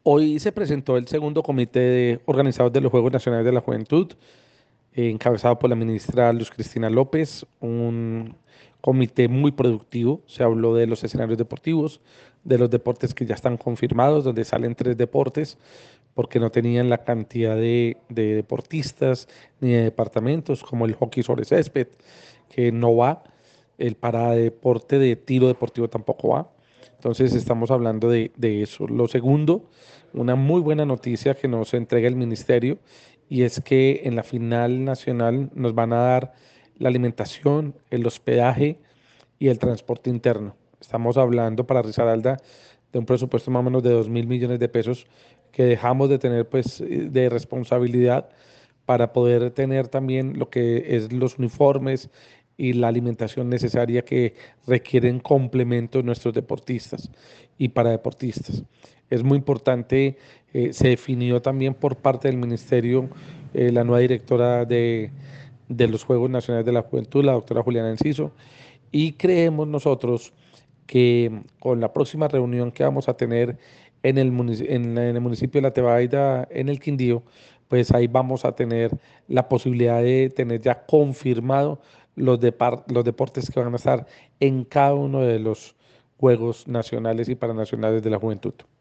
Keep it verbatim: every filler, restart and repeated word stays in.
Hoy se presentó el segundo comité de organizador de los Juegos Nacionales de la Juventud, eh, encabezado por la ministra Luz Cristina López, un comité muy productivo. Se habló de los escenarios deportivos, de los deportes que ya están confirmados, donde salen tres deportes, porque no tenían la cantidad de, de deportistas ni de departamentos, como el hockey sobre césped, que no va, el paradeporte de tiro deportivo tampoco va. Entonces estamos hablando de, de eso. Lo segundo, una muy buena noticia que nos entrega el ministerio, y es que en la final nacional nos van a dar la alimentación, el hospedaje y el transporte interno. Estamos hablando para Risaralda de un presupuesto más o menos de dos mil millones de pesos que dejamos de tener pues eh, de responsabilidad para poder tener también lo que es los uniformes y la alimentación necesaria que requieren complementos nuestros deportistas y para deportistas. Es muy importante, eh, se definió también por parte del ministerio, eh, la nueva directora de, de los Juegos Nacionales de la Juventud, la doctora Juliana Enciso, y creemos nosotros que con la próxima reunión que vamos a tener en el, munici- en, la- en el municipio de La Tebaida, en el Quindío, pues ahí vamos a tener la posibilidad de tener ya confirmado los, depar- los deportes que van a estar en cada uno de los Juegos Nacionales y Paranacionales de la Juventud.